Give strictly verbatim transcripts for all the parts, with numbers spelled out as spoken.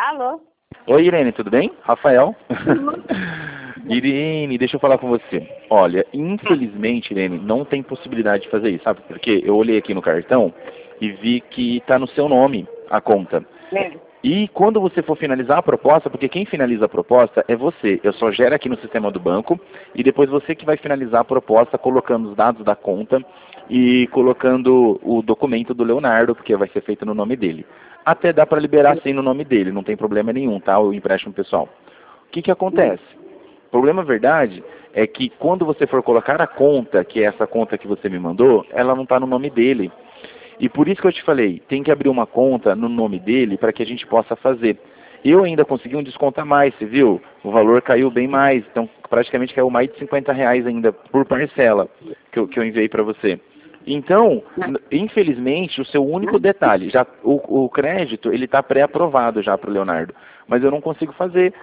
Alô? Oi, Irene, tudo bem? Rafael. Uhum. Irene, deixa eu falar com você. Olha, infelizmente, Irene, não tem possibilidade de fazer isso, sabe? Porque eu olhei aqui no cartão e vi que está no seu nome a conta. É. E quando você for finalizar a proposta, porque quem finaliza a proposta é você, eu só gero aqui no sistema do banco e depois você que vai finalizar a proposta colocando os dados da conta e colocando o documento do Leonardo, porque vai ser feito no nome dele. Até dá para liberar sim no nome dele, não tem problema nenhum, tá? O empréstimo pessoal. O que que acontece? O problema, verdade, é que quando você for colocar a conta, que é essa conta que você me mandou, ela não está no nome dele. E por isso que eu te falei, tem que abrir uma conta no nome dele para que a gente possa fazer. Eu ainda consegui um desconto a mais, você viu? O valor caiu bem mais, então praticamente caiu mais de cinquenta reais ainda por parcela que eu, que eu enviei para você. Então, infelizmente, o seu único detalhe, já o, o crédito ele está pré-aprovado já para o Leonardo, mas eu não consigo fazer.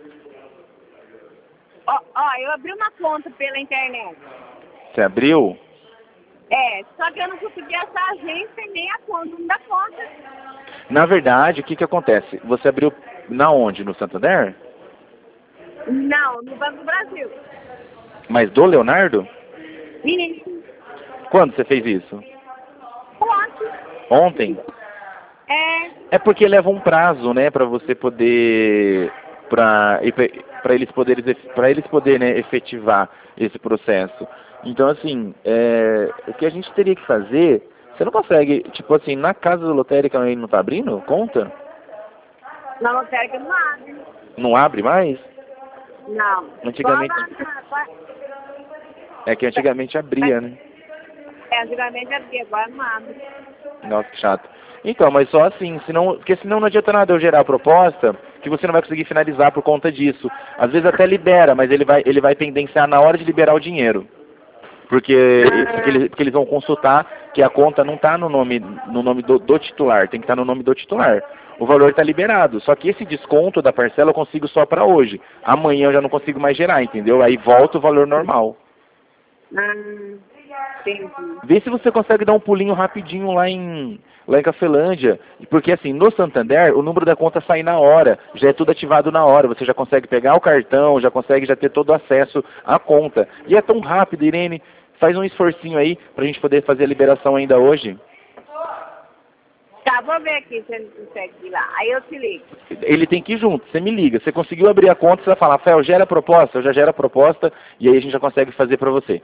Ó, ó, eu abri uma conta pela internet. Você abriu? É, só que eu não consegui achar a agência e nem a conta, não dá conta. Na verdade, o que que acontece? Você abriu na onde? No Santander? Não, no Banco do Brasil. Mas do Leonardo? Menino, Quando você fez isso? ontem. Ontem? É, É porque leva um prazo, né, para você poder, para para eles poderem, para eles poderem, né, efetivar esse processo. Então, assim, é, o que a gente teria que fazer, você não consegue, tipo assim, na casa da lotérica ele não tá abrindo conta? na lotérica não abre. Não abre mais? Não. Antigamente, Só lá na- é que antigamente abria, né? É, antigamente abria, agora não abre. Nossa, que chato. Então, mas só assim, senão, porque senão não adianta nada eu gerar a proposta, que você não vai conseguir finalizar por conta disso. Às vezes até libera, mas ele vai, ele vai pendenciar na hora de liberar o dinheiro. Porque, porque, eles, porque eles vão consultar que a conta não está no nome, no nome do, do titular, tem que estar no nome do titular. O valor está liberado, só que esse desconto da parcela eu consigo só para hoje. Amanhã eu já não consigo mais gerar, entendeu? Aí volta o valor normal. Hum, entendi. Vê se você consegue dar um pulinho rapidinho lá em, lá em Cafelândia. Porque assim, no Santander, o número da conta sai na hora. Já é tudo ativado na hora. Você já consegue pegar o cartão, já consegue já ter todo o acesso à conta. E é tão rápido, Irene. Faz um esforcinho aí pra gente poder fazer a liberação ainda hoje. Tá, vou ver aqui se ele consegue ir lá. Aí eu te ligo. Ele tem que ir junto, você me liga. Você conseguiu abrir a conta, você vai falar, Rafael, gera a proposta, eu já gero a proposta, e aí a gente já consegue fazer pra você.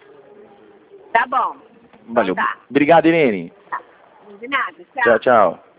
Tá bom. Valeu. Então tá. Obrigado, Irene. Tá. De nada. Tchau. Tchau, tchau.